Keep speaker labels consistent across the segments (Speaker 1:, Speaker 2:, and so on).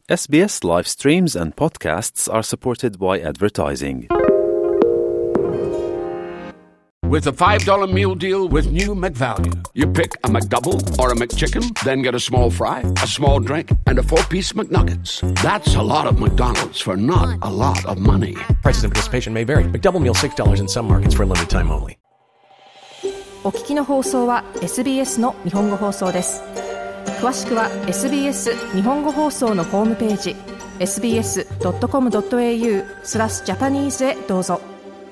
Speaker 1: SBS live streams and podcasts are supported by advertising.
Speaker 2: With a $5 meal deal with new McValue. You pick a McDouble or a McChicken, then get a small fry, a small drink, and a 4-piece McNuggets. That's a lot of McDonald's for not a lot of money.
Speaker 3: Prices and participation may vary. McDouble meal $6 in some markets for a limited time only.
Speaker 4: お聞きの放送は SBS の日本語放送です。詳しくは SBS 日本語放送のホームページ sbs.com.au/Japanese へどうぞ。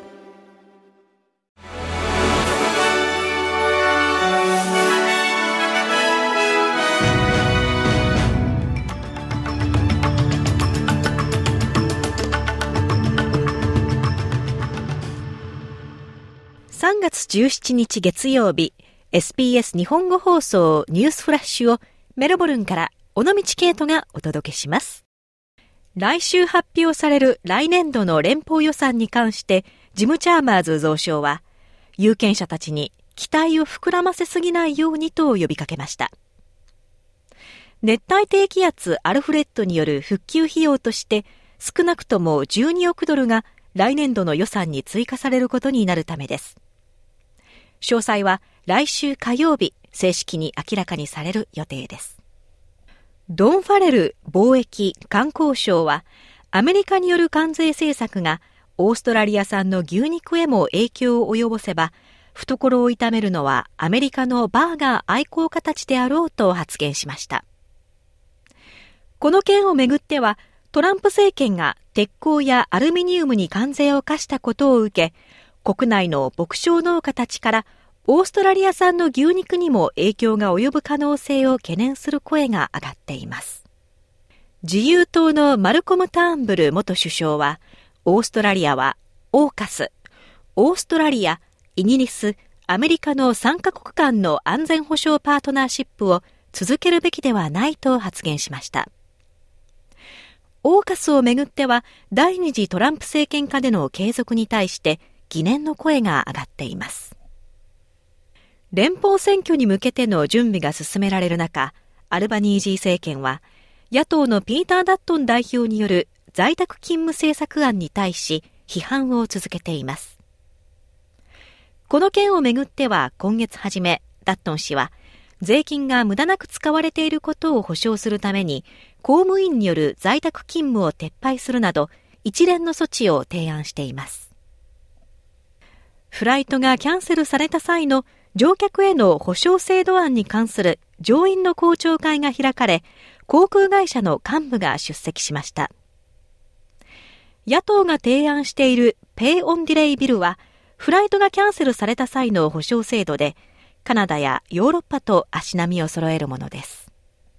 Speaker 5: 3月17日月曜日、SBS 日本語放送ニュースフラッシュをメルボルンから尾道ケイトがお届けします。来週発表される来年度の連邦予算に関してジム・チャーマーズ増相は、有権者たちに期待を膨らませすぎないようにと呼びかけました。熱帯低気圧アルフレッドによる復旧費用として少なくとも12億ドルが来年度の予算に追加されることになるためです。詳細は来週火曜日、正式に明らかにされる予定です。ドン・ファレル貿易・観光相は、アメリカによる関税政策がオーストラリア産の牛肉へも影響を及ぼせば、懐を痛めるのはアメリカのバーガー愛好家たちであろうと発言しました。この件をめぐっては、トランプ政権が鉄鋼やアルミニウムに関税を課したことを受け、国内の牧場農家たちからオーストラリア産の牛肉にも影響が及ぶ可能性を懸念する声が上がっています。自由党のマルコム・ターンブル元首相は、オーストラリアはオーカス、オーストラリア、イギリス、アメリカの3カ国間の安全保障パートナーシップを続けるべきではないと発言しました。オーカスをめぐっては、第二次トランプ政権下での継続に対して疑念の声が上がっています。連邦選挙に向けての準備が進められる中、アルバニージー政権は、野党のピーター・ダットン代表による在宅勤務政策案に対し批判を続けています。この件をめぐっては今月初め、ダットン氏は、税金が無駄なく使われていることを保証するために、公務員による在宅勤務を撤廃するなど、一連の措置を提案しています。フライトがキャンセルされた際の乗客への保証制度案に関する上院の公聴会が開かれ、航空会社の幹部が出席しました。野党が提案しているペイオンディレイビルは、フライトがキャンセルされた際の保証制度で、カナダやヨーロッパと足並みを揃えるものです。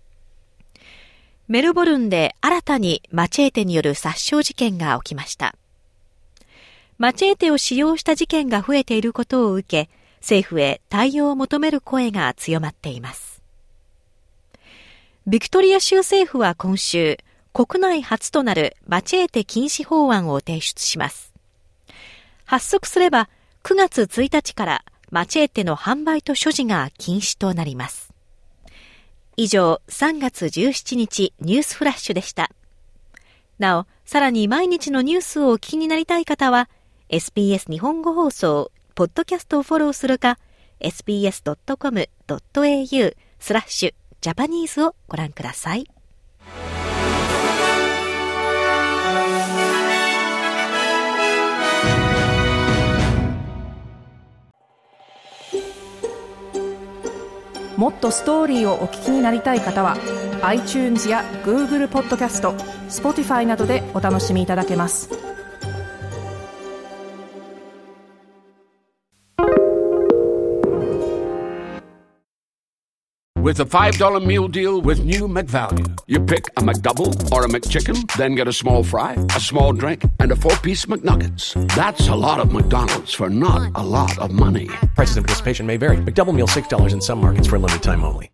Speaker 5: メルボルンで新たにマチェーテによる殺傷事件が起きました。マチェーテを使用した事件が増えていることを受け、政府へ対応を求める声が強まっています。ビクトリア州政府は今週、国内初となるマチェーテ禁止法案を提出します。発足すれば9月1日からマチェーテの販売と所持が禁止となります。以上、3月17日ニュースフラッシュでした。なお、さらに毎日のニュースをお聞きになりたい方は、SBS 日本語放送、ポッドキャストをフォローするか、sbs.com.au/Japanese をご覧ください。
Speaker 4: もっとストーリーをお聞きになりたい方は iTunes や Google ポッドキャスト、Spotify などでお楽しみいただけます。
Speaker 2: With a $5 meal deal with new McValue. You pick a McDouble or a McChicken, then get a small fry, a small drink, and a 4-piece McNuggets. That's a lot of McDonald's for not a lot of money.
Speaker 3: Prices and participation may vary. McDouble meal $6 in some markets for a limited time only.